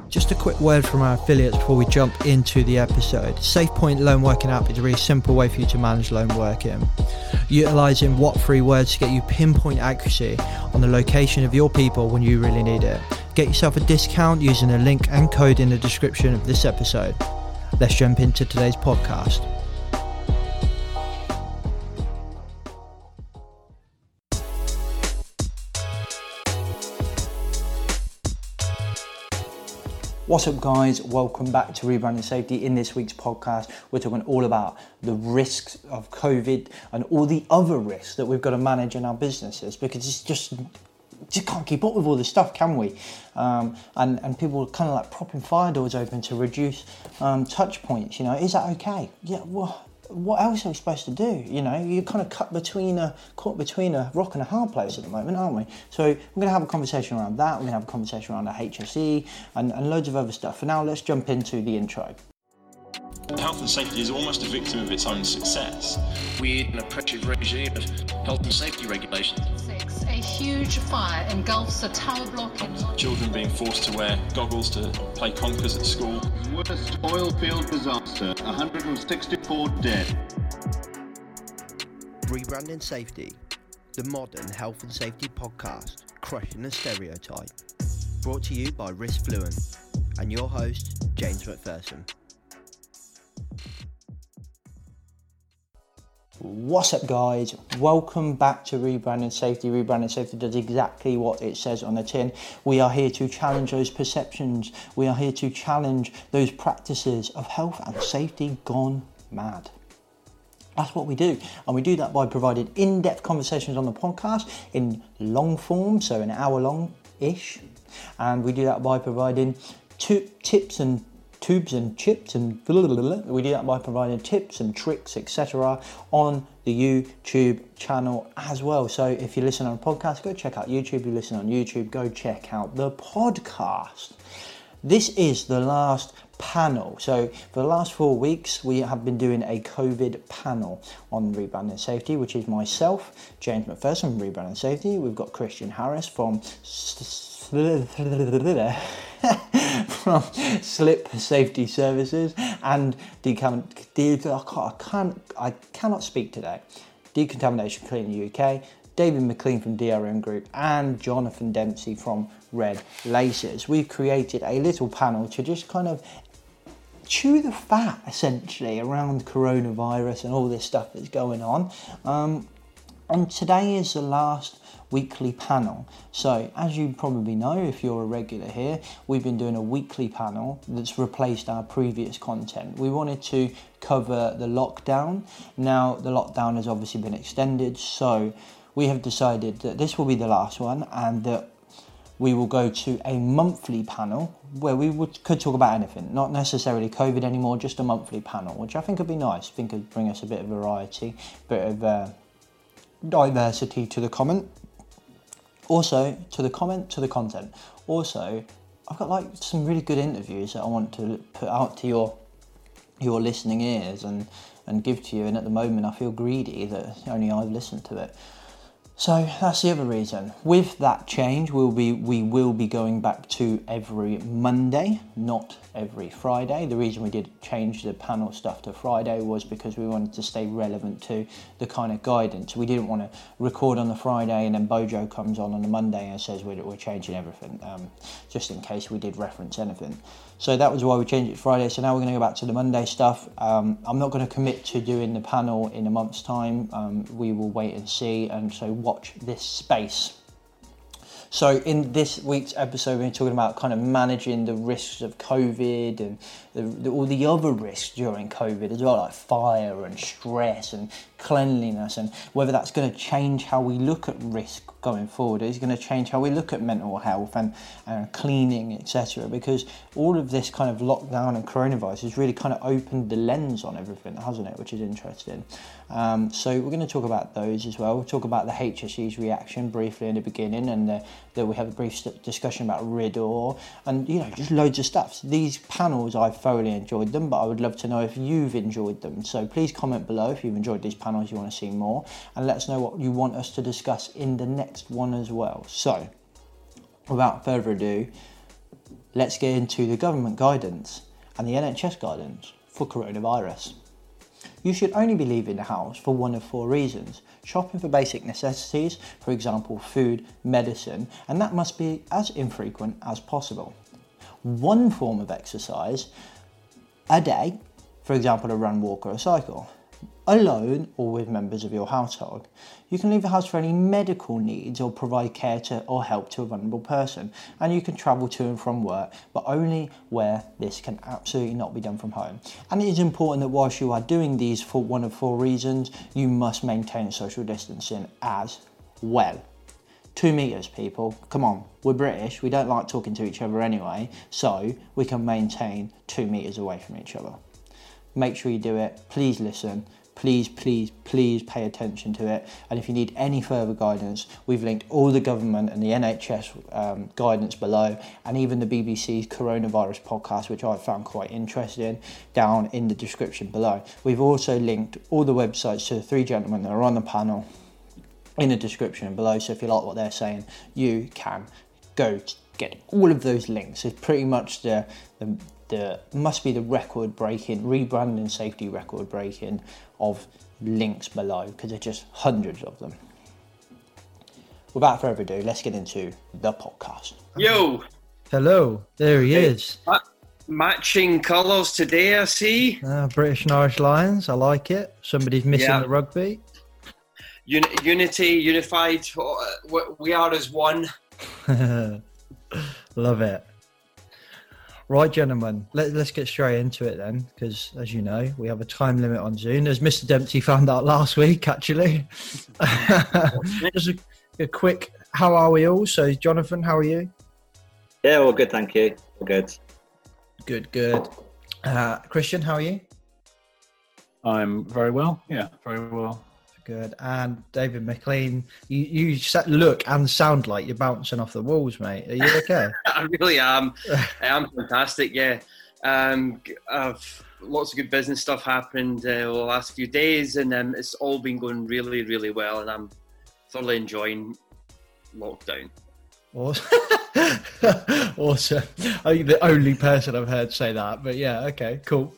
Just a quick word from our affiliates before we jump into the episode. SafePoint Loan Working app is a really simple way for you to manage loan working. Utilising what-free words to get you pinpoint accuracy on the location of your people when you really need it. Get yourself a discount using the link and code in the description of this episode. Let's jump into today's podcast. What's up guys, welcome back to Rebranding Safety. In this week's podcast, we're talking all about the risks of COVID and all the other risks that we've got to manage in our businesses, because it's just can't keep up with all this stuff, can we? And people are kind of like propping fire doors open to reduce touch points, is that okay? Yeah, well, what else are we supposed to do? You're kind of caught between a rock and a hard place at the moment, aren't we? So we're going to have a conversation around that. We're going to have a conversation around the HSE and loads of other stuff. For now, let's jump into the intro. Health and safety is almost a victim of its own success. We're in a oppressive regime of health and safety regulations. A huge fire engulfs a tower block in... Children being forced to wear goggles to play conkers at school. Worst oil field disaster, 164 dead. Rebranding Safety, the modern health and safety podcast, crushing the stereotype. Brought to you by Risk Fluent and your host, James McPherson. What's up guys, welcome back to Rebranding Safety. Rebranding Safety does exactly what it says on the tin. We are here to challenge those perceptions. We are here to challenge those practices of health and safety gone mad. That's what we do, and we do that by providing in-depth conversations on the podcast in long form, so an hour long-ish, and we do that by providing tips and tubes and chips and we do that by providing tips and tricks, etc. on the YouTube channel as well. So if you listen on a podcast, go check out YouTube. If you listen on YouTube, go check out the podcast. This is the last panel. So for the last 4 weeks, we have been doing a COVID panel on Rebranding Safety, which is myself, James McPherson from Rebranding Safety. We've got Christian Harris from Slip Safety Services and I cannot speak today. Decontamination Cleaning UK, David McLean from DRM Group, and Jonathan Dempsey from Red Laces. We've created a little panel to just kind of chew the fat, essentially, around coronavirus and all this stuff that's going on. And today is the last weekly panel. So as you probably know, if you're a regular here, we've been doing a weekly panel that's replaced our previous content. We wanted to cover the lockdown. Now the lockdown has obviously been extended, so we have decided that this will be the last one and that we will go to a monthly panel where we could talk about anything, not necessarily COVID anymore, just a monthly panel, which I think would be nice. I think it would bring us a bit of variety, bit of diversity to the comment. Also, to the content. Also, I've got some really good interviews that I want to put out to your listening ears and give to you. And at the moment, I feel greedy that only I've listened to it. So that's the other reason. With that change, we will be going back to every Monday, not every Friday. The reason we did change the panel stuff to Friday was because we wanted to stay relevant to the kind of guidance. We didn't want to record on the Friday and then Bojo comes on the Monday and says we're changing everything, just in case we did reference anything. So that was why we changed it to Friday. So now we're going to go back to the Monday stuff. I'm not going to commit to doing the panel in a month's time. We will wait and see, and so watch this space. So in this week's episode, we're talking about kind of managing the risks of COVID and all the other risks during COVID as well, like fire and stress and cleanliness, and whether that's going to change how we look at risk going forward. It's going to change how we look at mental health and cleaning, etc. Because all of this kind of lockdown and coronavirus has really kind of opened the lens on everything, hasn't it? Which is interesting. So we're going to talk about those as well. We'll talk about the HSE's reaction briefly in the beginning, and that we have a brief discussion about RIDDOR, and just loads of stuff. These panels, I've thoroughly enjoyed them, but I would love to know if you've enjoyed them. So please comment below if you've enjoyed these panels, you want to see more, and let us know what you want us to discuss in the next one as well. So without further ado, let's get into the government guidance and the NHS guidance for coronavirus. You should only be leaving the house for one of 4 reasons. Shopping for basic necessities, for example food, medicine, and that must be as infrequent as possible. 1 form of exercise a day, for example a run, walk or a cycle, alone or with members of your household. You can leave the house for any medical needs or provide care to or help to a vulnerable person, and you can travel to and from work, but only where this can absolutely not be done from home. And it is important that whilst you are doing these for one of 4 reasons, you must maintain social distancing as well. 2 meters, people, come on, we're British, we don't like talking to each other anyway, so we can maintain 2 meters away from each other. Make sure you do it, please listen. Please pay attention to it. And if you need any further guidance, we've linked all the government and the NHS guidance below, and even the BBC's coronavirus podcast, which I found quite interesting, down in the description below. We've also linked all the websites to the 3 gentlemen that are on the panel in the description below. So if you like what they're saying, you can go get all of those links. It's pretty much the must be the record-breaking, rebranding safety record-breaking of links below, because there's just hundreds of them. Without further ado, let's get into the podcast. Yo! Hello, there he is. Matching colours today, I see. British and Irish Lions, I like it. Somebody's missing the rugby. Unity, unified, we are as one. Love it. Right, gentlemen, let's get straight into it then, because as you know, we have a time limit on Zoom, as Mr. Dempsey found out last week, actually. Just a quick, how are we all? So, Jonathan, how are you? Yeah, well, good, thank you. All good. Good. Christian, how are you? I'm very well. Yeah, very well. Good. And David McLean, you look and sound like you're bouncing off the walls, mate. Are you okay? I really am. I am fantastic, yeah. I've lots of good business stuff happened over the last few days, and it's all been going really, really well, and I'm thoroughly enjoying lockdown. Awesome. Awesome. I'm the only person I've heard say that, but yeah, okay, cool.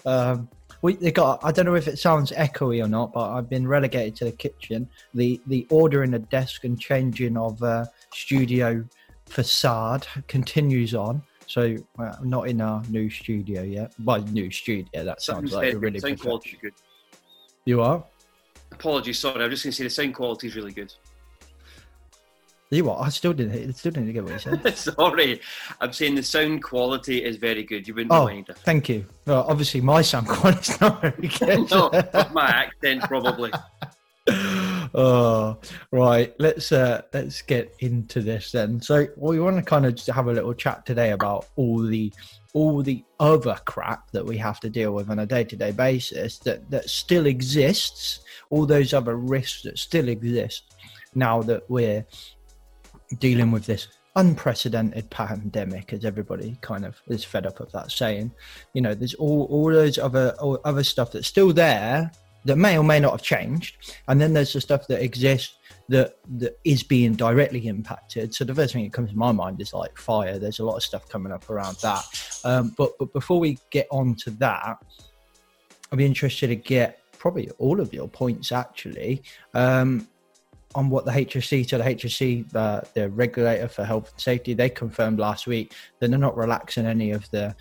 I don't know if it sounds echoey or not, but I've been relegated to the kitchen. The ordering a desk and changing of studio facade continues on. So I'm not in our new studio yet. Well, new studio, that sounds like a really sound quality good. You are? Apologies, sorry. I'm just going to say the sound quality is really good. You what? I still didn't get what you said. Sorry, I'm saying the sound quality is very good. You wouldn't know any different. Thank you. Well, obviously my sound quality is not very good. No, my accent probably. Oh, right. Let's get into this then. So we want to kind of just have a little chat today about all the other crap that we have to deal with on a day-to-day basis that still exists. All those other risks that still exist now that we're dealing with this unprecedented pandemic, as everybody kind of is fed up of that saying. You know, there's all those other stuff that's still there that may or may not have changed, and then there's the stuff that exists that is being directly impacted. So the first thing that comes to my mind is like fire. There's a lot of stuff coming up around that, but before we get on to that, I'd be interested to get probably all of your points actually on what the HSC, so the HSC, the regulator for health and safety, they confirmed last week that they're not relaxing any of the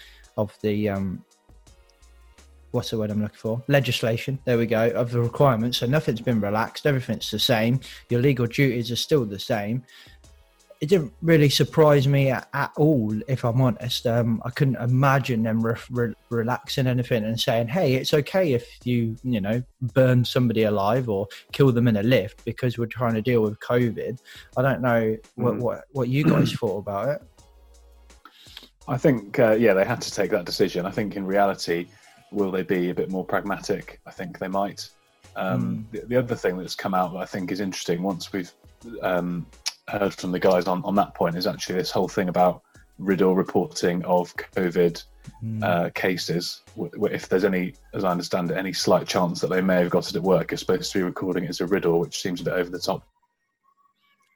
what's the word I'm looking for? Legislation. There we go, of the requirements. So nothing's been relaxed. Everything's the same. Your legal duties are still the same. It didn't really surprise me at all, if I'm honest. I couldn't imagine them relaxing anything and saying, hey, it's okay if you burn somebody alive or kill them in a lift because we're trying to deal with COVID. I don't know what you guys thought about it. I think, they had to take that decision. I think in reality, will they be a bit more pragmatic? I think they might. The other thing that's come out that I think is interesting, once we've heard from the guys on that point, is actually this whole thing about Riddle reporting of COVID cases. If there's any, as I understand it, any slight chance that they may have got it at work, you're supposed to be recording it as a riddle, which seems a bit over the top.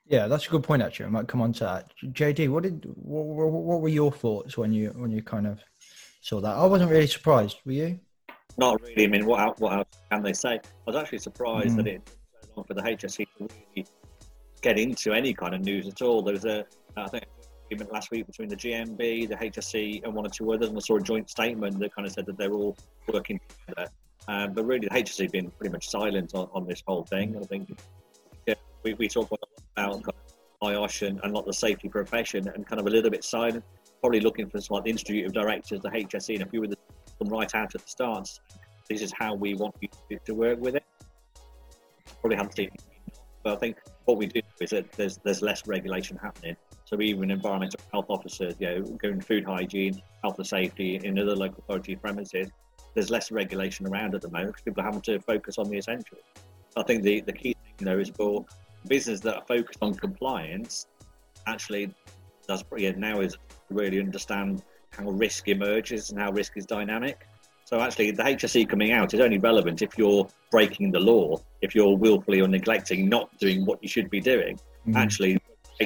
Yeah, that's a good point. Actually, I might come on to that. JD, what were your thoughts when you kind of saw that? I wasn't really surprised. Were you? Not really. I mean, what else can they say? I was actually surprised that it took so long for the HSE to really get into any kind of news at all. There was I think, agreement last week between the GMB, the HSE, and one or two others, and I saw a joint statement that kind of said that they're all working together. But really, the HSE have been pretty much silent on this whole thing. I think we talk about kind of IOSH and a lot of the safety profession, and kind of a little bit silent, probably looking for like the Institute of Directors, the HSE, and a few of them right out at the start. This is how we want you to work with it. Probably haven't seen it, but I think what we do is that there's less regulation happening. So even environmental health officers, going food hygiene, health and safety in other local authority premises, there's less regulation around at the moment because people are having to focus on the essentials. I think the key thing though is for businesses that are focused on compliance, actually now is to really understand how risk emerges and how risk is dynamic. So actually the HSE coming out is only relevant if you're breaking the law, if you're willfully or neglecting, not doing what you should be doing. Actually,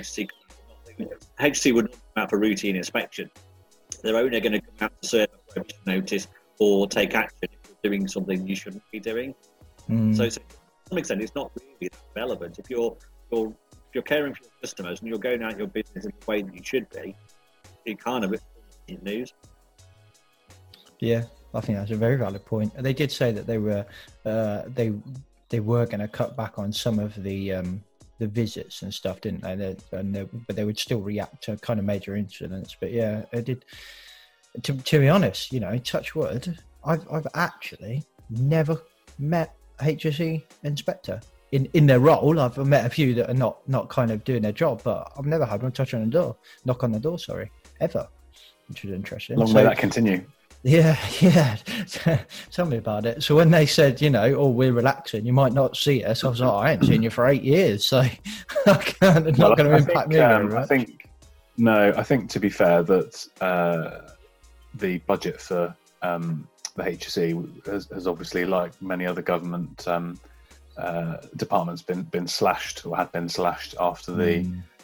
HSE would come out for routine inspection. They're only going to come out to serve a prohibition notice or take action if you're doing something you shouldn't be doing. So to some extent, it's not really that relevant. If you're caring for your customers and you're going out your business in the way that you should be, it kind of is news. Yeah, I think that's a very valid point. They did say that they were going to cut back on some of the visits and stuff, didn't they? But they would still react to kind of major incidents. But yeah, it did. To be honest, touch wood, I've actually never met a HSE inspector in their role. I've met a few that are not kind of doing their job, but I've never had one knock on the door, ever, which is interesting. Long may that continue. Yeah. Tell me about it. So when they said, we're relaxing, you might not see us, I was like, I ain't seen you for 8 years, so it's not going to impact me. Right? I think to be fair that the budget for the HSE has obviously, like many other government departments, been slashed or had been slashed after the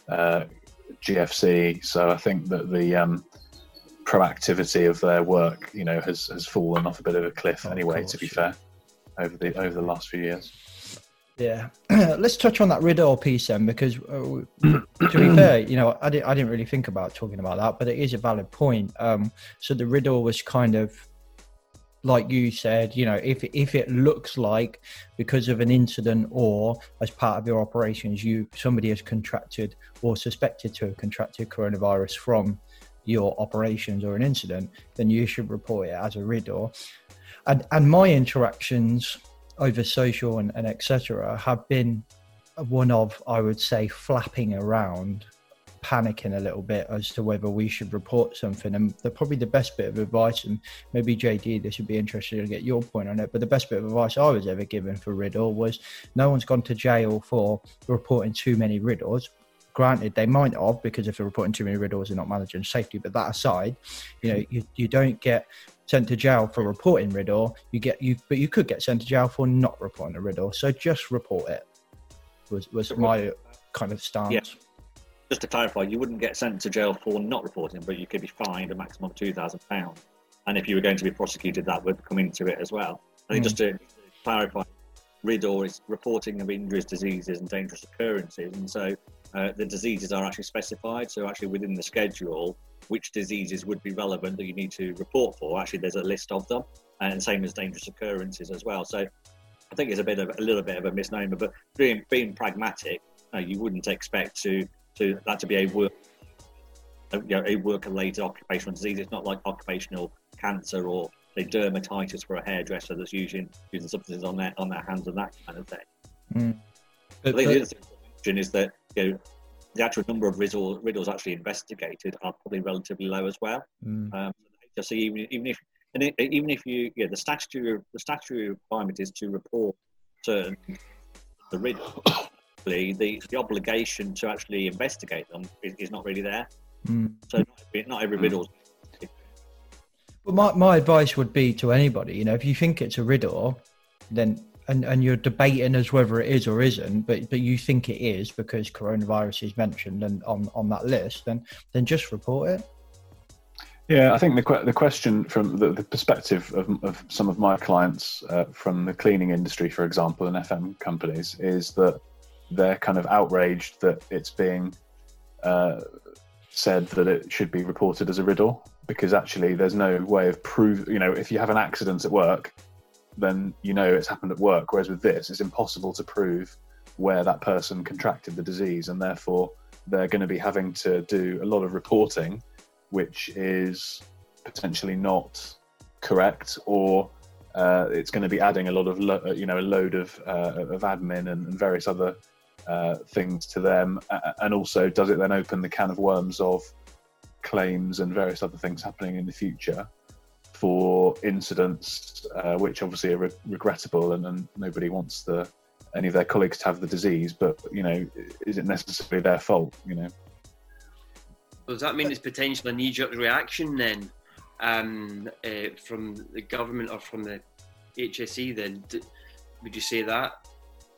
GFC. So I think that the proactivity of their work, has fallen off a bit of a cliff anyway, to be fair, over the last few years. Yeah. Let's touch on that RIDDOR piece then, because to be fair, I didn't really think about talking about that, but it is a valid point. So the RIDDOR was kind of, like you said, if it looks like because of an incident or as part of your operations, somebody has contracted or suspected to have contracted coronavirus from your operations or an incident, then you should report it as a RIDDOR. And my interactions over social and etc. have been one of, I would say, flapping around, panicking a little bit as to whether we should report something. And probably the best bit of advice, and maybe JD, this would be interesting to get your point on it, but the best bit of advice I was ever given for RIDDOR was no one's gone to jail for reporting too many RIDDORs. Granted, they might have, because if they're reporting too many RIDDORs, they're not managing safety. But that aside, you don't get sent to jail for reporting RIDDOR. But you could get sent to jail for not reporting a RIDDOR. So just report it. Was my kind of stance. Yeah. Just to clarify, you wouldn't get sent to jail for not reporting, but you could be fined a maximum of £2,000. And if you were going to be prosecuted, that would come into it as well. I think just to clarify, RIDDOR is reporting of injuries, diseases, and dangerous occurrences, and so the diseases are actually specified. So actually within the schedule, which diseases would be relevant that you need to report for, actually there's a list of them, and same as dangerous occurrences as well. So I think it's a little bit of a misnomer, but being pragmatic, you wouldn't expect that to be a work-related occupational disease. It's not like occupational cancer or say dermatitis for a hairdresser that's using substances on their hands and that kind of thing. I think the other thing to mention is that the actual number of RIDDORs actually investigated are probably relatively low as well. So even if you the statutory requirement is to report certain the RIDDOR. The obligation to actually investigate them is not really there. So not every RIDDOR. Well, my advice would be to anybody, if you think it's a RIDDOR, then and you're debating as whether it is or isn't, but you think it is because coronavirus is mentioned and on that list, then just report it. Yeah, I think the question from the perspective of some of my clients from the cleaning industry, for example, and FM companies, is that they're kind of outraged that it's being said that it should be reported as a riddle, because actually there's no way of if you have an accident at work, then it's happened at work, whereas with this, it's impossible to prove where that person contracted the disease, and therefore they're going to be having to do a lot of reporting which is potentially not correct, or it's going to be adding a lot of a load of admin and various other things to them, and also does it then open the can of worms of claims and various other things happening in the future for incidents which obviously are regrettable, and nobody wants any of their colleagues to have the disease, but is it necessarily their fault? Does that mean it's potentially a knee-jerk reaction then from the government or from the HSE? Then would you say that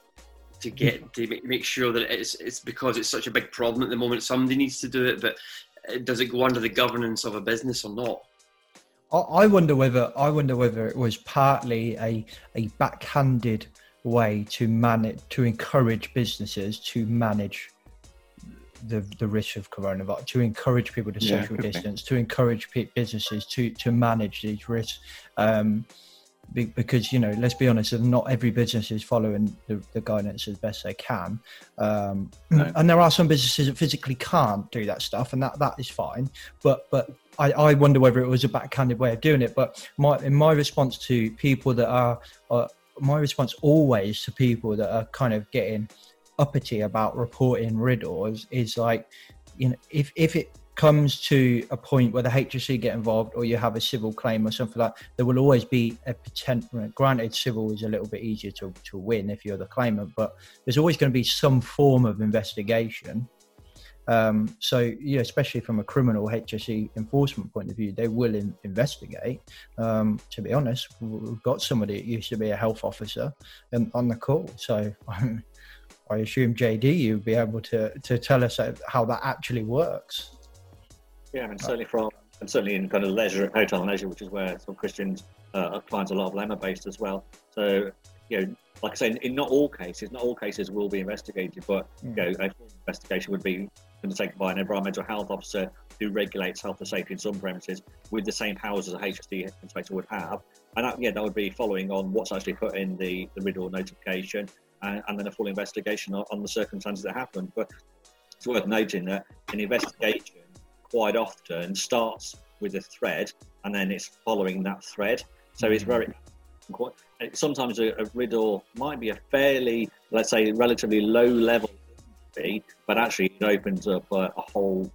to make sure that it's because it's such a big problem at the moment, somebody needs to do it, but does it go under the governance of a business or not? I wonder whether it was partly a backhanded way to encourage businesses to manage the risk of coronavirus, to encourage people to social distance, to encourage businesses to manage these risks, because let's be honest, not every business is following the guidance as best they can, no. And there are some businesses that physically can't do that stuff, and that is fine, but I wonder whether it was a backhanded way of doing it. But my response to people that are my response always to people that are kind of getting uppity about reporting riddles is like, if it comes to a point where the HSE get involved or you have a civil claim or something like that, there will always be a potential. Granted, civil is a little bit easier to win if you're the claimant, but there's always going to be some form of investigation. So especially from a criminal HSE enforcement point of view, they will investigate. To be honest, we've got somebody that used to be a health officer on the call, so I assume JD, you'd be able to tell us how that actually works. Yeah, I mean, certainly in kind of leisure, hotel and leisure, which is where some Christians clients, a lot of them are based as well. So, like I say, in not all cases will be investigated, but a full investigation would be undertaken by an environmental health officer who regulates health and safety in some premises with the same powers as a HSE inspector would have, and that would be following on what's actually put in the riddle notification. And then a full investigation on the circumstances that happened. But it's worth noting that an investigation quite often starts with a thread, and then it's following that thread. So it's sometimes a riddle might be a fairly, let's say, relatively low level, but actually it opens up a whole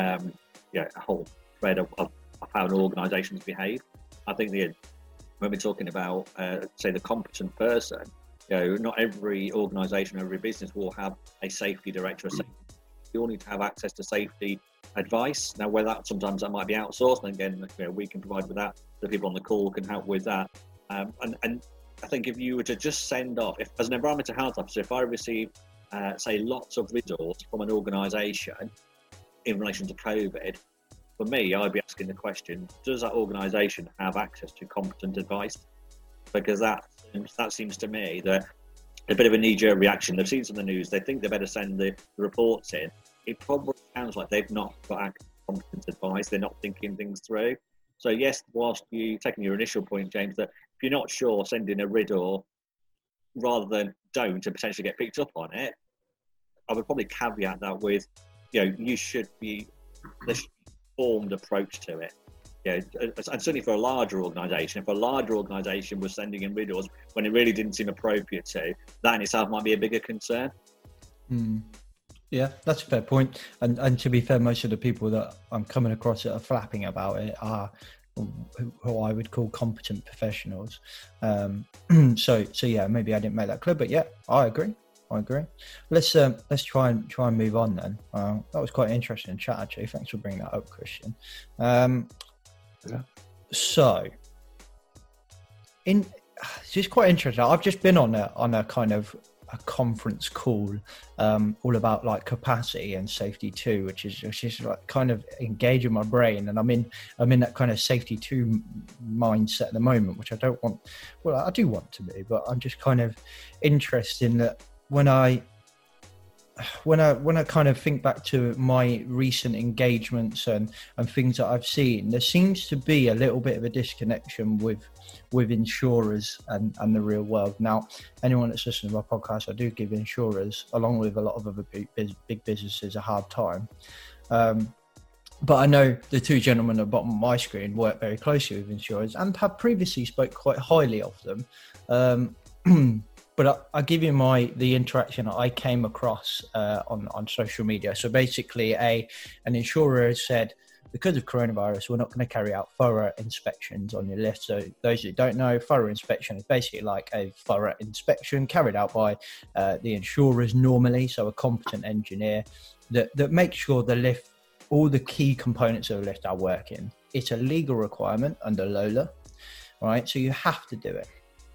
thread of how an organisation's behave. I think when we're talking about, say, the competent person, not every organisation, every business will have a safety director. You all need to have access to safety advice. Now, whether sometimes that might be outsourced, and again, we can provide with that. The people on the call can help with that. And I think if you were to just send off, as an environmental health officer, if I receive, say, lots of riddles from an organisation in relation to COVID, for me, I'd be asking the question: does that organisation have access to competent advice? Because that seems to me that a bit of a knee-jerk reaction. They've seen some of the news, they think they better send the reports in. It probably sounds like they've not got competent advice, they're not thinking things through. So yes, whilst you taking your initial point, James, that if you're not sure, send in a riddle rather than don't and potentially get picked up on it. I would probably caveat that with, there should be a formed approach to it. And certainly for a larger organisation, if a larger organisation was sending in riddles when it really didn't seem appropriate to, that in itself might be a bigger concern. Yeah, that's a fair point. And to be fair, most of the people that I'm coming across that are flapping about it are who I would call competent professionals. So yeah, maybe I didn't make that clear, but yeah, I agree. Let's try and move on then. That was quite an interesting chat, actually. Thanks for bringing that up, Christian. So, it's just quite interesting. I've just been on a kind of a conference call all about like capacity and safety too, which is like kind of engaging my brain, and I'm in that kind of safety two mindset at the moment, which I don't want. Well, I do want to be, but I'm just kind of interested in that when I kind of think back to my recent engagements and things that I've seen, there seems to be a little bit of a disconnection with insurers and the real world. Now, anyone that's listening to my podcast, I do give insurers, along with a lot of other big businesses, a hard time. But I know the two gentlemen at the bottom of my screen work very closely with insurers and have previously spoke quite highly of them. But I'll give you the interaction I came across on social media. So basically, an insurer has said, because of coronavirus, we're not going to carry out thorough inspections on your lift. So those that don't know, thorough inspection is basically like a thorough inspection carried out by the insurers normally, so a competent engineer that makes sure the lift, all the key components of the lift are working. It's a legal requirement under LOLA, right? So you have to do it.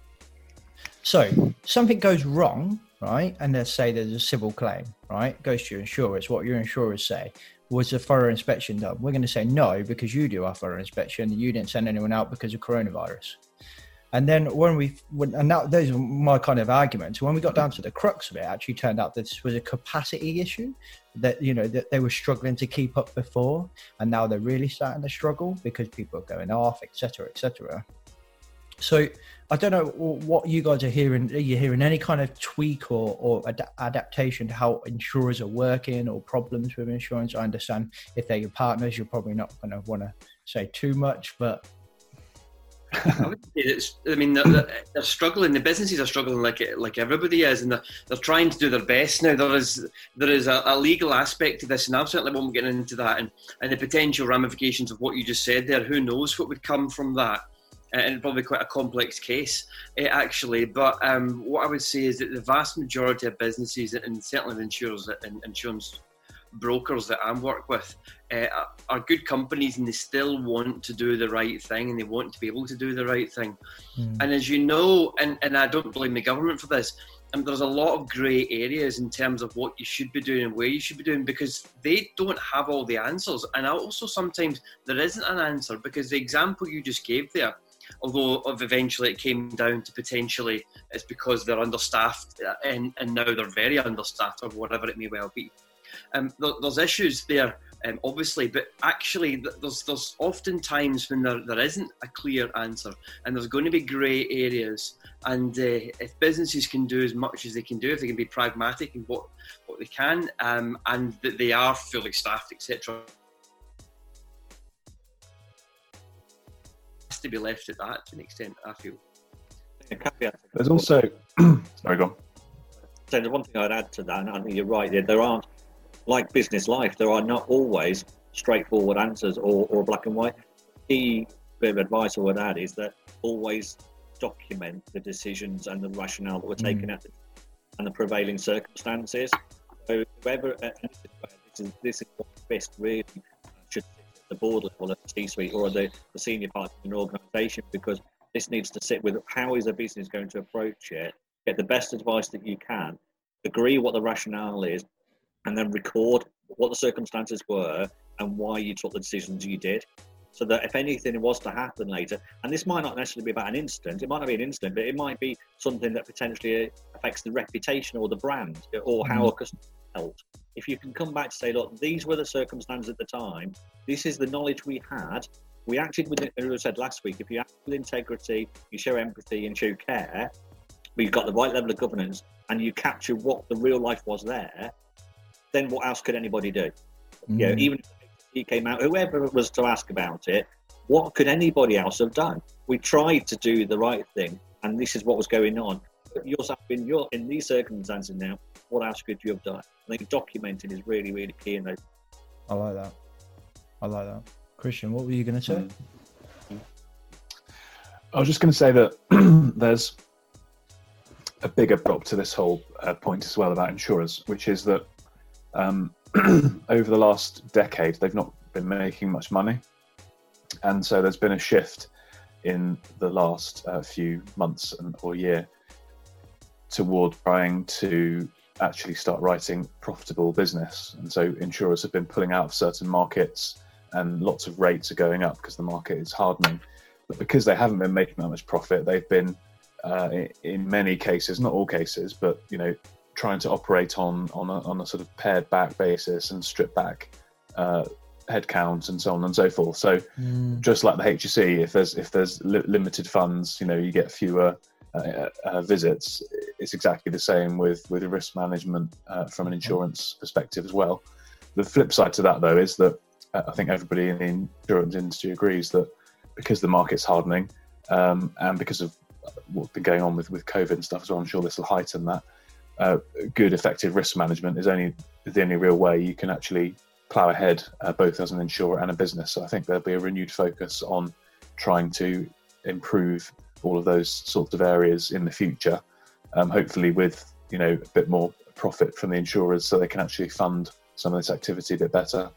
So something goes wrong, right? And let's say there's a civil claim, right? Goes to your insurers. What your insurers say, was a thorough inspection done? We're going to say no, because you do a thorough inspection. You didn't send anyone out because of coronavirus. And then those are my kind of arguments. When we got down to the crux of it, it actually turned out this was a capacity issue that, that they were struggling to keep up before. And now they're really starting to struggle because people are going off, et cetera, et cetera. So I don't know what you guys are hearing. Are you hearing any kind of tweak or adaptation to how insurers are working or problems with insurance? I understand if they're your partners, you're probably not going to want to say too much, but I would say they're struggling. The businesses are struggling like everybody is, and they're trying to do their best now. There is a legal aspect to this, and I certainly won't get into that, and the potential ramifications of what you just said there. Who knows what would come from that? And probably quite a complex case, actually. But what I would say is that the vast majority of businesses, and certainly the insurers and insurance brokers that I work with, are good companies, and they still want to do the right thing, and they want to be able to do the right thing. And as you know, and I don't blame the government for this, there's a lot of grey areas in terms of what you should be doing and where you should be doing, because they don't have all the answers. And also sometimes there isn't an answer, because the example you just gave there, although eventually it came down to potentially it's because they're understaffed and now they're very understaffed or whatever it may well be. There's issues there, obviously, but actually there's often times when there isn't a clear answer, and there's going to be grey areas. And if businesses can do as much as they can do, if they can be pragmatic in what they can, and that they are fully staffed, etc., to be left at that to an extent, I feel. There's also sorry, go on. So the one thing I'd add to that, and I think you're right, there aren't, like business life, there are not always straightforward answers or black and white. The bit of advice I would add is that always document the decisions and the rationale that were taken at and the prevailing circumstances. So whoever, this is what best really should the board level at the C-suite or the senior part of an organisation, because this needs to sit with how is a business going to approach it, get the best advice that you can, agree what the rationale is, and then record what the circumstances were and why you took the decisions you did. So that if anything was to happen later, and this might not necessarily be about an incident, it might not be an incident, but it might be something that potentially affects the reputation or the brand or how a customer felt. If you can come back to say, look, these were the circumstances at the time, this is the knowledge we had, we acted with, as I said last week, if you act with integrity, you show empathy and show care, but you've got the right level of governance and you capture what the real life was there, then what else could anybody do? You know, even if he came out, whoever was to ask about it, what could anybody else have done? We tried to do the right thing, and this is what was going on. But you're in these circumstances now, what else could you have done? I think documenting is really, really key in those. I like that. Christian, what were you going to say? I was just going to say that there's a bigger prop to this whole point as well about insurers, which is that over the last decade, they've not been making much money. And so there's been a shift in the last few months or year toward trying to actually start writing profitable business. And so insurers have been pulling out of certain markets and lots of rates are going up because the market is hardening. But because they haven't been making that much profit, they've been, in many cases, not all cases, but trying to operate on a sort of pared back basis and strip back headcount and so on and so forth. So just like the HSE, if there's limited funds, you get fewer visits. It's exactly the same with risk management from an insurance perspective as well. The flip side to that, though, is that I think everybody in the insurance industry agrees that because the market's hardening and because of what's been going on with COVID and stuff as well, I'm sure this will heighten that. Good, effective risk management is the only real way you can actually plough ahead, both as an insurer and a business. So I think there'll be a renewed focus on trying to improve all of those sorts of areas in the future, hopefully with a bit more profit from the insurers, so they can actually fund some of this activity a bit better.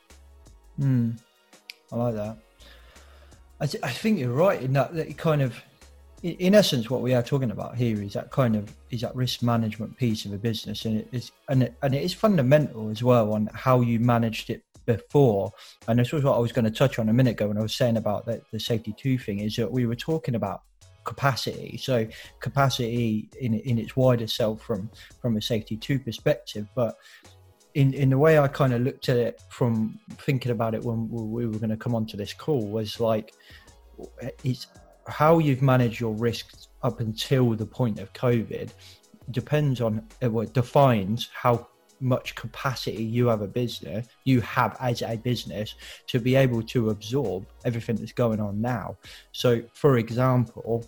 I like that. I think you're right in that it kind of, in essence, what we are talking about here is that risk management piece of a business, and it is fundamental as well on how you managed it before. And this was what I was going to touch on a minute ago when I was saying about the Safety 2 thing, is that we were talking about capacity. So capacity in its wider self from a Safety 2 perspective, but in the way I kind of looked at it from thinking about it when we were going to come onto this call was like, it's how you've managed your risks up until the point of COVID depends on, defines how much capacity you have as a business to be able to absorb everything that's going on now. So for example,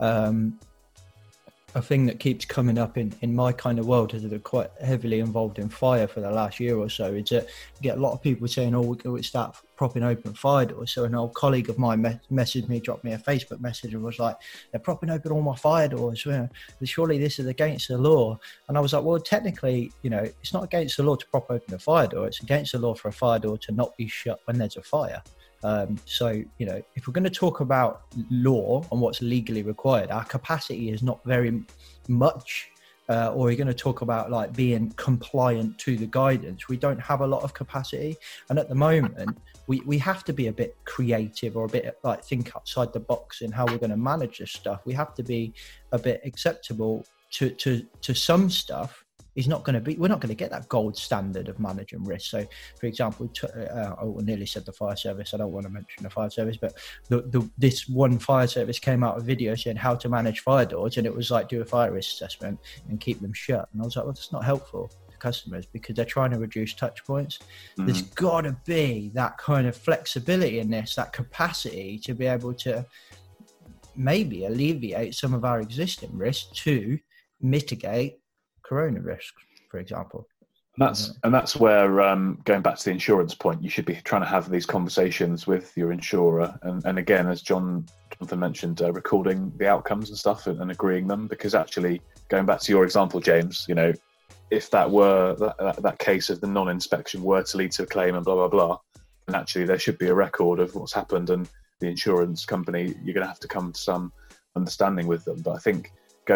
a thing that keeps coming up in my kind of world, as they're quite heavily involved in fire for the last year or so, is that you get a lot of people saying, we start propping open fire doors. So an old colleague of mine messaged me, dropped me a Facebook message and was like, they're propping open all my fire doors. Surely this is against the law. And I was like, well, technically, it's not against the law to prop open a fire door. It's against the law for a fire door to not be shut when there's a fire. So, if we're going to talk about law and what's legally required, our capacity is not very much, or we're going to talk about like being compliant to the guidance. We don't have a lot of capacity. And at the moment, we have to be a bit creative or a bit like think outside the box in how we're going to manage this stuff. We have to be a bit acceptable to some stuff. We're not going to get that gold standard of managing risk. So, for example, I nearly said the fire service. I don't want to mention the fire service, but this one fire service came out with a video saying how to manage fire doors, and it was like do a fire risk assessment and keep them shut. And I was like, well, that's not helpful to customers because they're trying to reduce touch points. There's got to be that kind of flexibility in this, that capacity to be able to maybe alleviate some of our existing risks to mitigate corona risk, for example. And that's where, going back to the insurance point, you should be trying to have these conversations with your insurer. And again, as Jonathan mentioned, recording the outcomes and stuff and agreeing them, because actually, going back to your example, James, if that were that case of the non-inspection were to lead to a claim and blah, blah, blah, then actually there should be a record of what's happened, and the insurance company, you're going to have to come to some understanding with them. But I think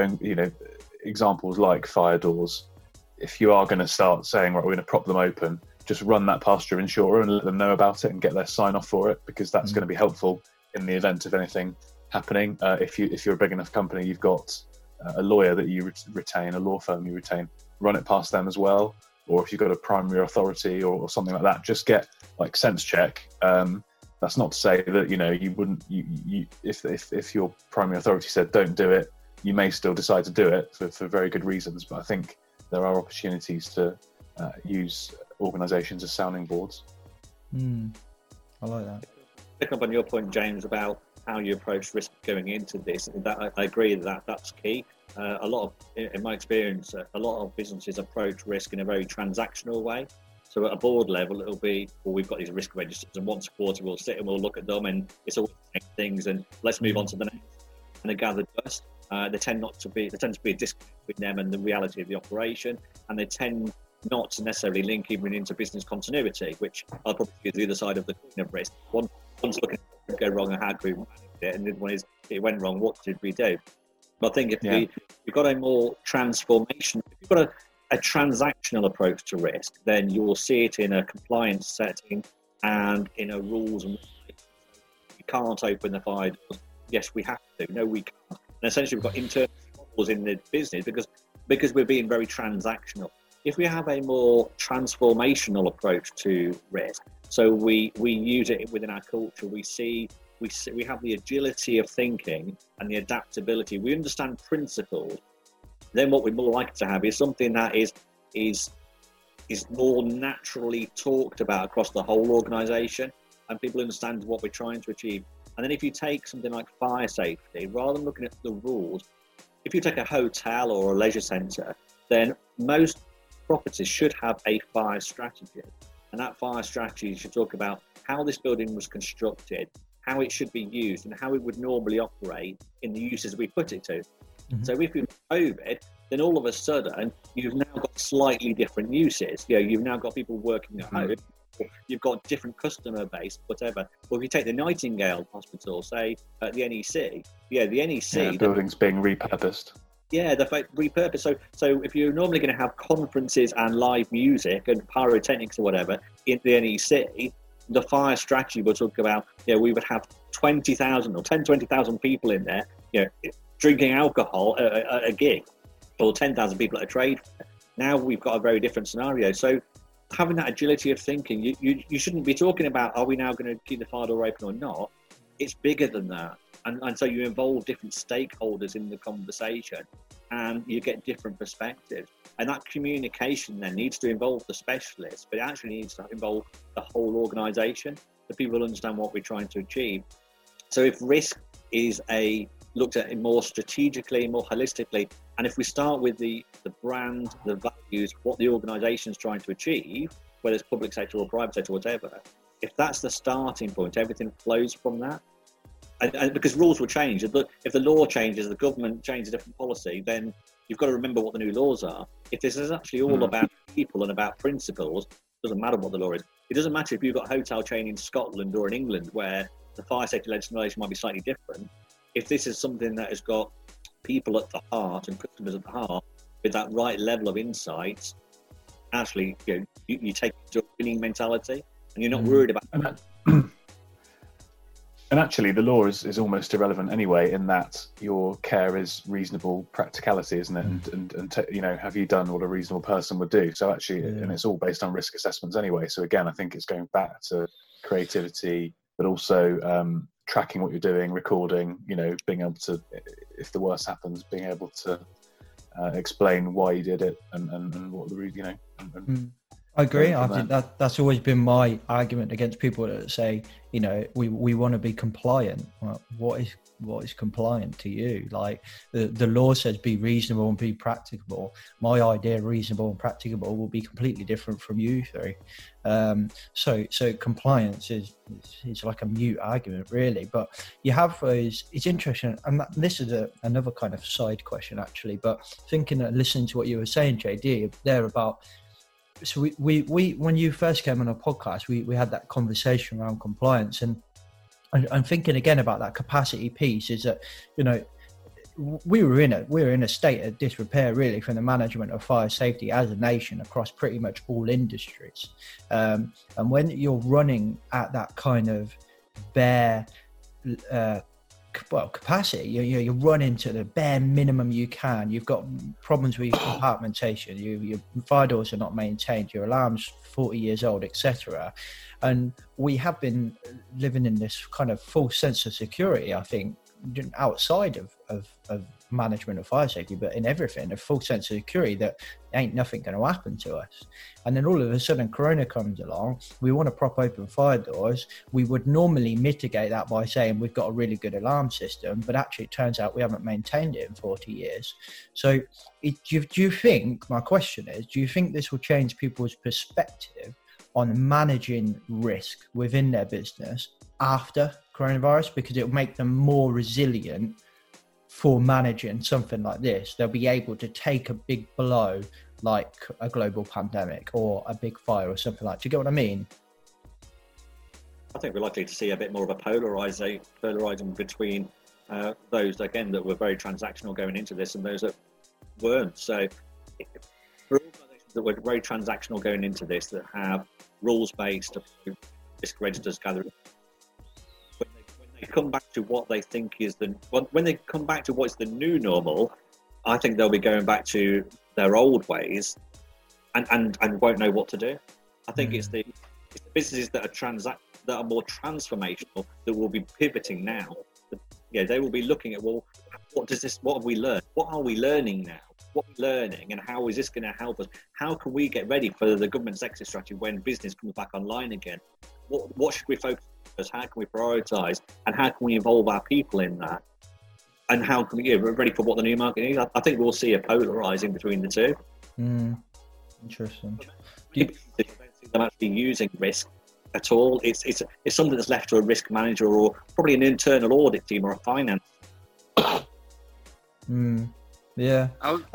examples like fire doors, if you are going to start saying, right, we're going to prop them open, just run that past your insurer and let them know about it and get their sign off for it, because that's going to be helpful in the event of anything happening. If you're a big enough company, you've got a lawyer that you retain, a law firm you retain, run it past them as well. Or if you've got a primary authority or something like that, just get like sense check. That's not to say that you wouldn't. If your primary authority said don't do it, you may still decide to do it for very good reasons. But I think there are opportunities to use organisations as sounding boards. I like that. Picking up on your point, James, about how you approach risk going into this, that I agree that that's key. In my experience, a lot of businesses approach risk in a very transactional way. So at a board level, it'll be, well, we've got these risk registers, and once a quarter we'll sit and we'll look at them, and it's all things, and let's move on to the next. And they gather dust. There tends to be a disconnect between them and the reality of the operation, and they tend not to necessarily link even into business continuity, which I'll probably be the other side of the coin of risk. One's looking at what could go wrong and how do we manage it, and the other one is it went wrong. What did we do? But I think if you've got a more transformation, if you've got a transactional approach to risk, then you will see it in a compliance setting and in a rules and you can't open the fire doors. Yes, we have to. No, we can't. And essentially, we've got internal models in the business because we're being very transactional. If we have a more transformational approach to risk, so we use it within our culture, we have the agility of thinking and the adaptability. We understand principles. Then what we're more likely to have is something that is more naturally talked about across the whole organisation, and people understand what we're trying to achieve. And then if you take something like fire safety, rather than looking at the rules, if you take a hotel or a leisure centre, then most properties should have a fire strategy. And that fire strategy should talk about how this building was constructed, how it should be used, and how it would normally operate in the uses we put it to. Mm-hmm. So if you've COVID, then all of a sudden you've now got slightly different uses. You've now got people working at home. You've got different customer base, whatever. Well, if you take the Nightingale Hospital, say at the NEC, the NEC building's being repurposed. Yeah, they're repurposed. So if you're normally going to have conferences and live music and pyrotechnics or whatever in the NEC, the fire strategy will talk about, we would have 20,000 or 20,000 people in there, drinking alcohol at a gig, or 10,000 people at a trade fair. Now we've got a very different scenario. So having that agility of thinking, you shouldn't be talking about, are we now going to keep the fire door open or not? It's bigger than that. And so you involve different stakeholders in the conversation and you get different perspectives. And that communication then needs to involve the specialists, but it actually needs to involve the whole organisation, so people understand what we're trying to achieve. So if risk is looked at more strategically, more holistically, and if we start with the brand, the values, what the organisation is trying to achieve, whether it's public sector or private sector, whatever, if that's the starting point, everything flows from that. And because rules will change. If the law changes, the government changes a different policy, then you've got to remember what the new laws are. If this is actually all about people and about principles, it doesn't matter what the law is. It doesn't matter if you've got a hotel chain in Scotland or in England where the fire safety legislation might be slightly different. If this is something that has got people at the heart and customers at the heart with that right level of insights, actually, you take it to a winning mentality and you're not worried about And actually, the law is almost irrelevant anyway, in that your care is reasonable practicality, isn't it? And have you done what a reasonable person would do? So actually, and it's all based on risk assessments anyway. So again, I think it's going back to creativity, but also tracking what you're doing, recording. Being able to, if the worst happens, being able to explain why you did it and what the I agree. I think that's always been my argument against people that say, we want to be compliant. Well, what is compliant to you? Like the law says be reasonable and be practicable. My idea of reasonable and practicable will be completely different from you three. So compliance is like a mute argument really, but you have those, it's interesting. And this is another kind of side question actually, but thinking and listening to what you were saying, JD, there about, so we when you first came on our podcast, we had that conversation around compliance, and I'm thinking again about that capacity piece. Is that we were in a state of disrepair really from the management of fire safety as a nation across pretty much all industries, and when you're running at that kind of bare capacity, you run into the bare minimum you can. You've got problems with your compartmentation, your fire doors are not maintained, your alarm's 40 years old, etc. And we have been living in this kind of false sense of security, I think, outside of management of fire safety, but in everything, a full sense of security that ain't nothing going to happen to us. And then all of a sudden Corona comes along, we want to prop open fire doors. We would normally mitigate that by saying we've got a really good alarm system, but actually it turns out we haven't maintained it in 40 years. So do you think, my question is, do you think this will change people's perspective on managing risk within their business after coronavirus, because it will make them more resilient for managing something like this? They'll be able to take a big blow like a global pandemic or a big fire or something like that. Do you get what I mean? I think we're likely to see a bit more of a polarizing between those, again, that were very transactional going into this and those that weren't. So for organisations that were very transactional going into this, that have rules-based risk registers gathering, when they come back to what they think is when they come back to what's the new normal, I think they'll be going back to their old ways and won't know what to do. I think it's the businesses that are more transformational that will be pivoting now. Yeah, they will be looking at, well, what have we learned? What are we learning now? What are we learning, and how is this going to help us? How can we get ready for the government's exit strategy when business comes back online again? What should we focus on? How can we prioritise, and how can we involve our people in that? And how can we get ready for what the new market needs? I think we'll see a polarising between the two. Interesting. You don't see them actually using risk at all. It's something that's left to a risk manager or probably an internal audit team or a finance. Yeah.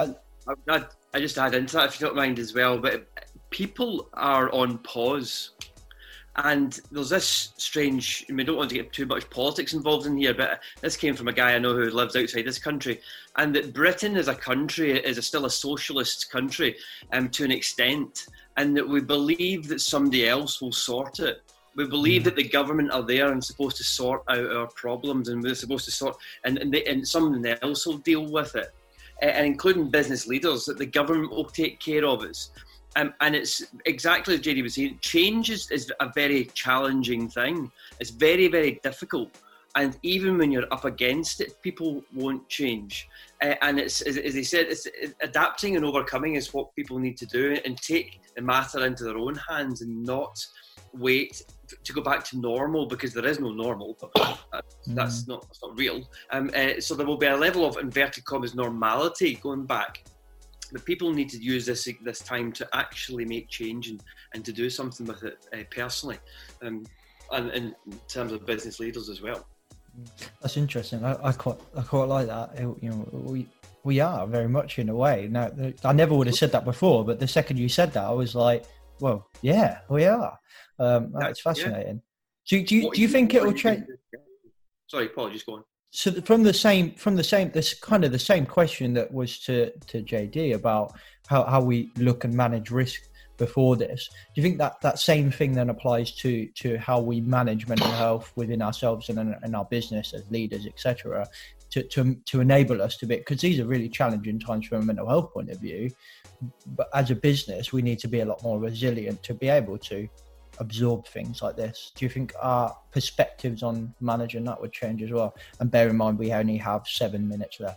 I just add into that, if you don't mind as well, but people are on pause. And there's this strange, we don't want to get too much politics involved in here, but this came from a guy I know who lives outside this country, and that Britain as a country is still a socialist country to an extent, and that we believe that somebody else will sort it. We believe that the government are there and supposed to sort out our problems, and we're supposed to sort, and someone else will deal with it, and including business leaders, that the government will take care of us. And it's exactly as JD was saying, change is a very challenging thing. It's very, very difficult. And even when you're up against it, people won't change. And it's, as they said, it's adapting and overcoming is what people need to do, and take the matter into their own hands and not wait to go back to normal, because there is no normal. That's not real. So there will be a level of inverted commas normality going back. But people need to use this time to actually make change and to do something with it personally, and in terms of business leaders as well. That's interesting. I quite like that. You know, we are very much in a way. Now, I never would have said that before, but the second you said that, I was like, well, yeah, we are. That's fascinating. Yeah. Do you think it will change? Sorry, Paul, just go on. So from the same, this kind of the same question that was to JD about how we look and manage risk before this. Do you think that same thing then applies to how we manage mental health within ourselves and in our business as leaders, etc., to enable us to be, because these are really challenging times from a mental health point of view, but as a business we need to be a lot more resilient to be able to absorb things like this. Do you think our perspectives on managing that would change as well? And bear in mind we only have 7 minutes left.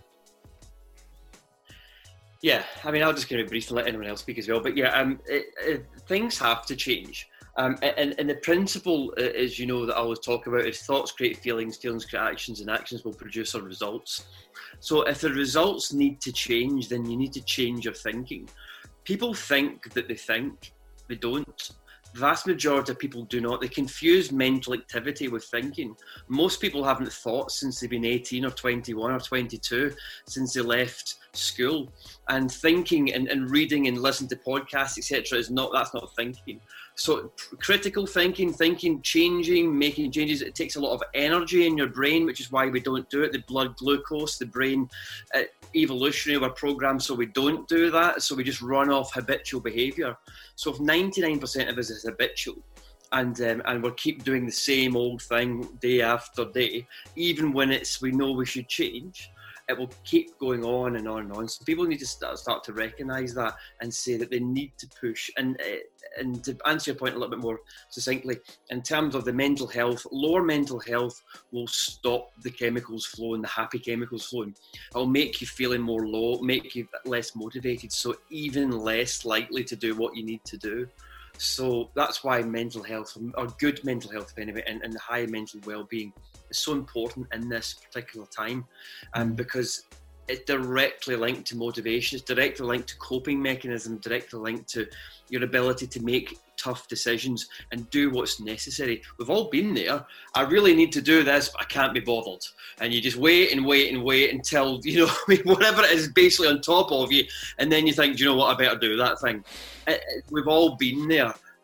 Yeah, I mean, I'll just give it brief and let anyone else speak as well. But yeah, things have to change. And the principle, as you know, that I always talk about is thoughts create feelings, feelings create actions, and actions will produce our results. So if the results need to change, then you need to change your thinking. People think that they don't. The vast majority of people do not. They confuse mental activity with thinking. Most people haven't thought since they've been 18 or 21 or 22, since they left school. And thinking and reading and listening to podcasts, etc., that's not thinking. So critical thinking, changing, making changes, it takes a lot of energy in your brain, which is why we don't do it. The blood glucose, the brain, evolutionary, we're programmed so we don't do that. So we just run off habitual behaviour. So if 99% of us is habitual, and we'll keep doing the same old thing day after day, even when we know we should change, it will keep going on and on and on. So people need to start to recognise that and say that they need to push. And to answer your point a little bit more succinctly, in terms of the mental health, lower mental health will stop the chemicals flowing, the happy chemicals flowing. It'll make you feeling more low, make you less motivated, so even less likely to do what you need to do. So that's why mental health, or good mental health anyway, and high mental well-being is so important in this particular time, because it's directly linked to motivation, it's directly linked to coping mechanism, directly linked to your ability to make tough decisions and do what's necessary. We've all been there. I really need to do this, but I can't be bothered. And you just wait until, whatever it is basically on top of you. And then you think, do you know what, I better do that thing. We've all been there.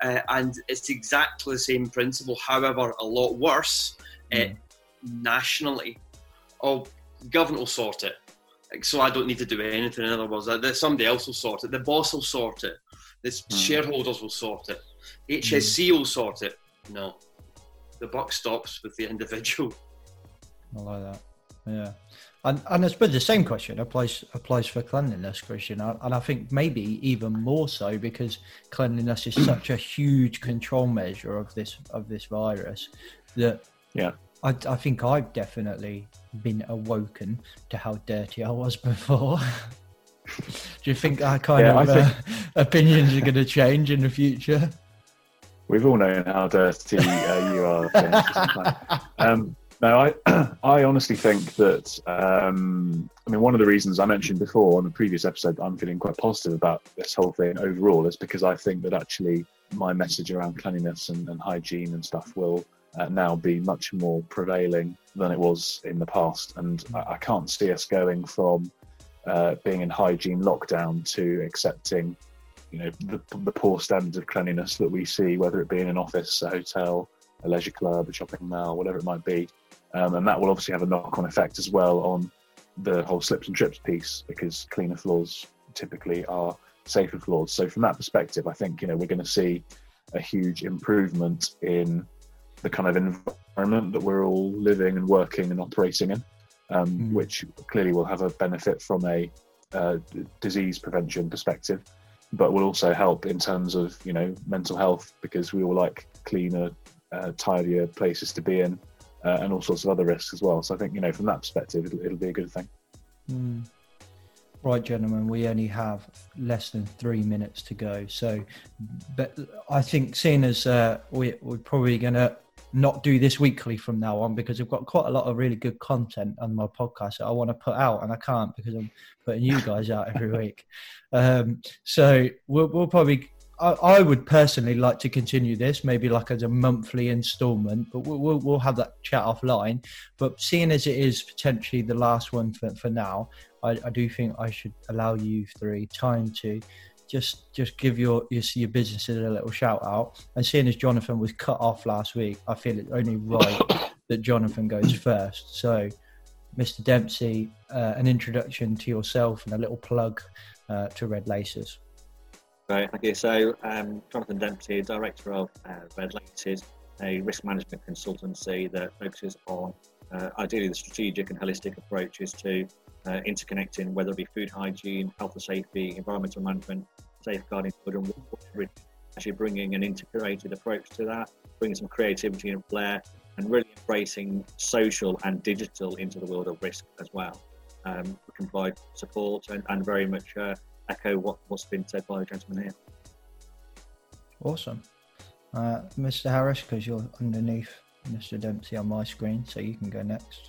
and it's exactly the same principle, however a lot worse nationally. Oh, the government will sort it, so I don't need to do anything. In other words, somebody else will sort it, the boss will sort it, the shareholders will sort it, HSC will sort it. No, the buck stops with the individual. I like that. Yeah, and I suppose the same question applies for cleanliness, Christian, and I think maybe even more so because cleanliness is such a huge control measure of this virus that I think I've definitely been awoken to how dirty I was before. Do you think that kind of opinions are going to change in the future? We've all known how dirty you are, James, for some time. No, I honestly think that, one of the reasons I mentioned before on the previous episode, I'm feeling quite positive about this whole thing overall is because I think that actually my message around cleanliness and hygiene and stuff will now be much more prevailing than it was in the past. And I can't see us going from being in hygiene lockdown to accepting, the poor standards of cleanliness that we see, whether it be in an office, a hotel, a leisure club, a shopping mall, whatever it might be. And that will obviously have a knock-on effect as well on the whole slips and trips piece, because cleaner floors typically are safer floors. So from that perspective, I think, we're going to see a huge improvement in the kind of environment that we're all living and working and operating in, which clearly will have a benefit from a disease prevention perspective, but will also help in terms of, mental health, because we all like cleaner, tidier places to be in. And all sorts of other risks as well. So I think, from that perspective, it'll be a good thing. Right, gentlemen, we only have less than 3 minutes to go. So, but I think seeing as we're probably going to not do this weekly from now on, because we've got quite a lot of really good content on my podcast that I want to put out, and I can't because I'm putting you guys out every week. So we'll probably... I would personally like to continue this, maybe like as a monthly instalment, but we'll have that chat offline. But seeing as it is potentially the last one for now, I do think I should allow you three time to just give your businesses a little shout out. And seeing as Jonathan was cut off last week, I feel it's only right that Jonathan goes first. So, Mr. Dempsey, an introduction to yourself and a little plug to Red Laces. Great, thank you. So, Jonathan Dempsey, Director of Red Laces, a risk management consultancy that focuses on ideally the strategic and holistic approaches to interconnecting, whether it be food hygiene, health and safety, environmental management, safeguarding food and water, actually bringing an integrated approach to that, bringing some creativity and flair, and really embracing social and digital into the world of risk as well. We can provide support and very much echo what's been said by the gentleman here. Awesome. Mr. Harris, because you're underneath Mr. Dempsey on my screen, so you can go next.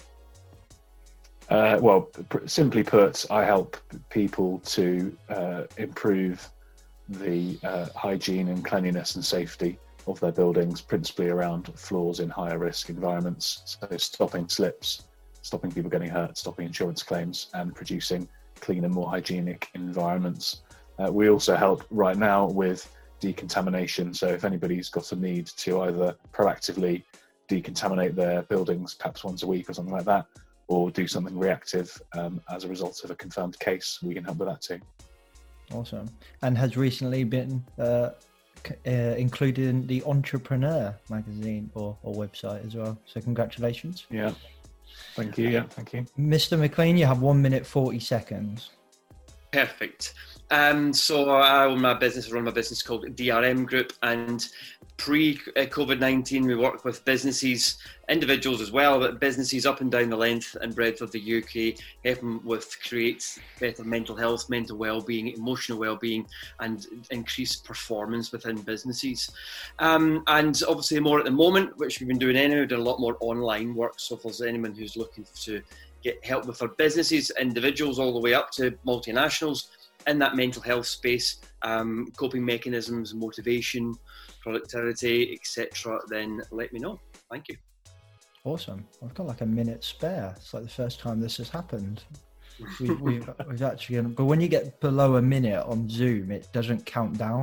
Simply put, I help people to improve the hygiene and cleanliness and safety of their buildings, principally around floors in higher risk environments. So stopping slips, stopping people getting hurt, stopping insurance claims, and producing cleaner, more hygienic environments. We also help right now with decontamination. So if anybody's got a need to either proactively decontaminate their buildings, perhaps once a week or something like that, or do something reactive as a result of a confirmed case, we can help with that too. Awesome. And has recently been included in the Entrepreneur magazine or website as well. So congratulations. Yeah. Thank you. Yeah, thank you. Mr. McLean, you have 1 minute, 40 seconds. Perfect. So I run my business called DRM Group, and pre-COVID-19 we work with businesses, individuals as well, but businesses up and down the length and breadth of the UK, helping with create better mental health, mental well-being, emotional well-being, and increased performance within businesses. And obviously more at the moment, which we've been doing anyway, we've done a lot more online work. So if there's anyone who's looking to get help with their businesses, individuals all the way up to multinationals, in that mental health space, coping mechanisms, motivation, productivity, etc., then let me know. Thank you. Awesome. I've got like a minute spare. It's like the first time this has happened. We've actually, but when you get below a minute on Zoom, it doesn't count down.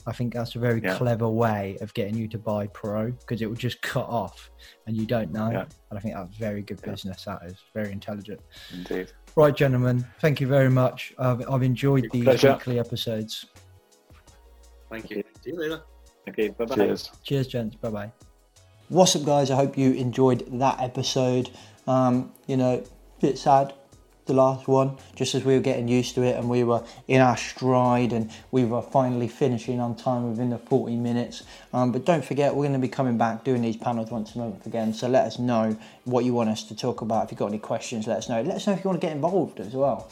I think that's a very clever way of getting you to buy Pro, because it will just cut off and you don't know. And I think that's very good business. That is very intelligent. Indeed. Right, gentlemen, thank you very much. I've enjoyed these weekly episodes. Thank you. See you later. Okay, bye-bye. Cheers, gents. Bye-bye. What's up, guys? I hope you enjoyed that episode. Bit sad, the last one, just as we were getting used to it and we were in our stride and we were finally finishing on time within the 40 minutes. But don't forget, we're going to be coming back doing these panels once a month again. So let us know what you want us to talk about. If you've got any questions, let us know. Let us know if you want to get involved as well.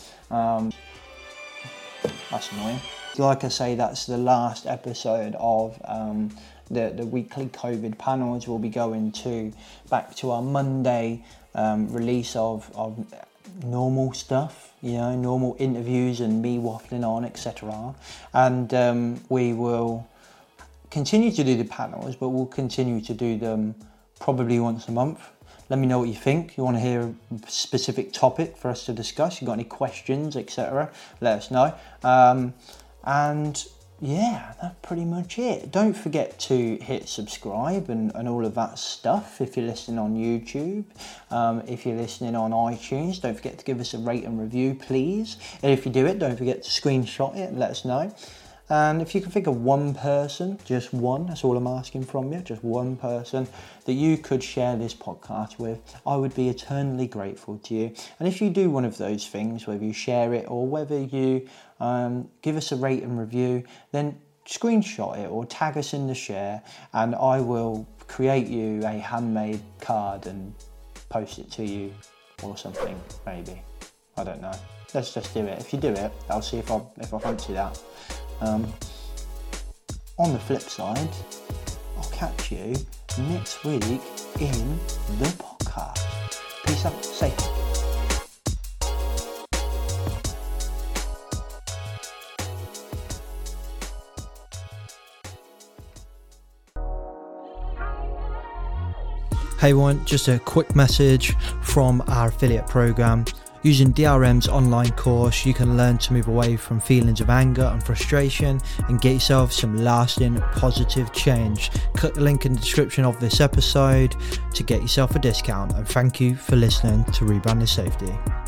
That's annoying. Like I say, that's the last episode of the weekly COVID panels. We'll be going back to our Monday release of normal stuff, normal interviews and me waffling on, etc. And we will continue to do the panels, but we'll continue to do them probably once a month. Let me know what you think. You want to hear a specific topic for us to discuss? You got any questions, etc.? Let us know. And yeah, that's pretty much it. Don't forget to hit subscribe and all of that stuff if you're listening on YouTube. If you're listening on iTunes, don't forget to give us a rate and review, please. And if you do it, don't forget to screenshot it and let us know. And if you can think of one person, just one, that's all I'm asking from you, just one person that you could share this podcast with, I would be eternally grateful to you. And if you do one of those things, whether you share it or whether you give us a rate and review, then screenshot it or tag us in the share, and I will create you a handmade card and post it to you or something, maybe. I don't know. Let's just do it. If you do it, I'll see if I fancy that. On the flip side, I'll catch you next week in the podcast. Peace out. Safe. Hey everyone, just a quick message from our affiliate program. Using DRM's online course, you can learn to move away from feelings of anger and frustration and get yourself some lasting positive change. Click the link in the description of this episode to get yourself a discount, and thank you for listening to Rebounding Safety.